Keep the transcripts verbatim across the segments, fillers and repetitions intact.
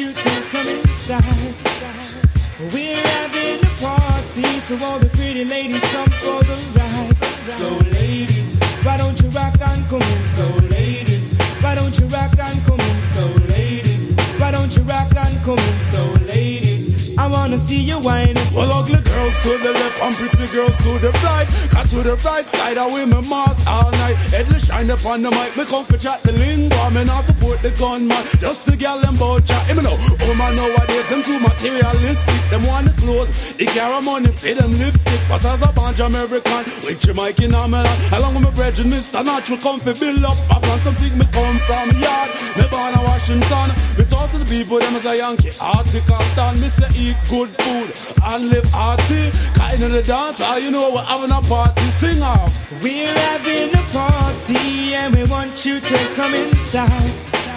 you to come inside. We're having a party, so all the pretty ladies come for the ride. So ladies, why don't you rock and come in? So ladies, why don't you rock and come in? So ladies, why don't you rock and come in? So ladies, I wanna see you whining. Well, ugly girls to the left and pretty girls to the right. Cause to the right side I wear my mask all night. Headless shine upon the mic, me come for chat the lingo. Me not support the gunman, just the gal them bout chat. Me know, oh man nowadays them too materialistic. Them want the clothes, they carry money, pay them lipstick. But as a bunch American, with Jamaican and Milan, along with my brethren, Mister Natural come for build up. I plan something me come from yard. Me born in Washington, me talk to the people them as a Yankee. Article done, me say eat good food and live hearty. Kind of the dance, how you know we're having a party. Sing off. We're having a party and we want you to come inside.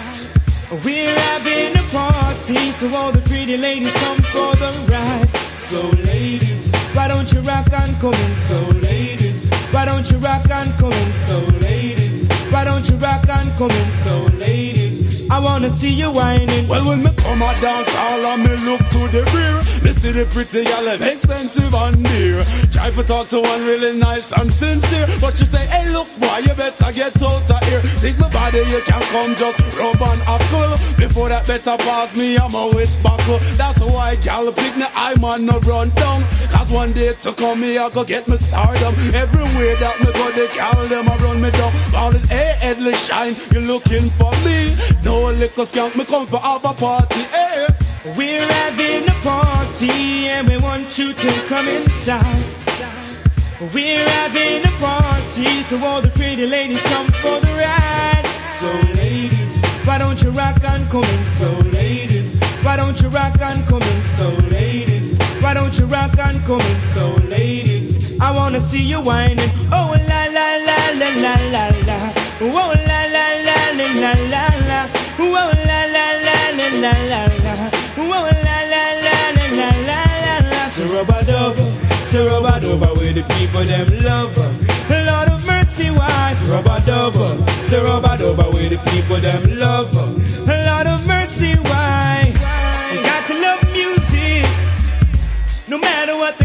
We're having a party, so all the pretty ladies come for the ride. So ladies, why don't you rock and come in? So ladies, why don't you rock and come in? So ladies, why don't you rock and come in? So ladies, I wanna see you whining. Well, when me come a dance hall and me look to the rear, me see the pretty gal them expensive and dear. Try to talk to one really nice and sincere, but you say, hey look boy, you better get out of here. Take my body, you can come just rub and huckle. Before that better pass me, I'm a wet buckle. That's why gal pick me, I man no run down. Cause one day to come me, I go get me stardom. Everywhere that me go, they gal them a run me down. Call it, hey headless shine, you looking for me? No liquor skunk, me come for have a party, hey. We're having a party and we want you to come inside. We're having a party, so all the pretty ladies come for the ride. So ladies, why don't you rock and come in? So ladies, why don't you rock and come in? So ladies, why don't you rock and come in? So ladies, I wanna see you whining. Oh la la la la la la la. Oh la la la la la la la. Oh la la la la la la la. Oh la la la la la la la. So rubber dub, so rubber dub with the people them love. Lord of mercy, why? So rubber dub, so rubber dub with the people them love. Lord of mercy, why? You got to love music, no matter what the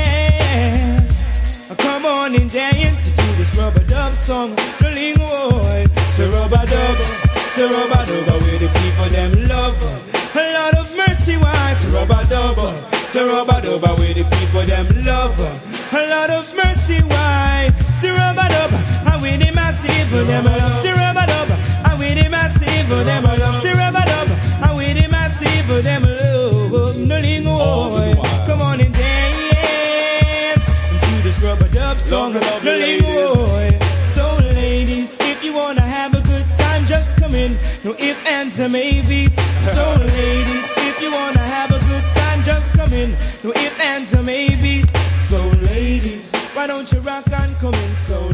class. Come on and dance to this rubber dub song, the lingo. So rubber dub, so rubber dub with the people them love. Lord of mercy, why? So rubber dub, so rubber dub with the people them love. Lord of mercy, why? So rubber dub, I with the massive for them love. So rubber dub, I with the massive for them love. So rubber dub, I with the massive for them love. No lingo, come on and dance to this rubber dub song, no lingo. So ladies, if you wanna have a good time, just come in. No ifs, ands, or maybes. So ladies, if you wanna have a good time, just come in. No ifs, ands, or maybes. So ladies, why don't you rock and come in? So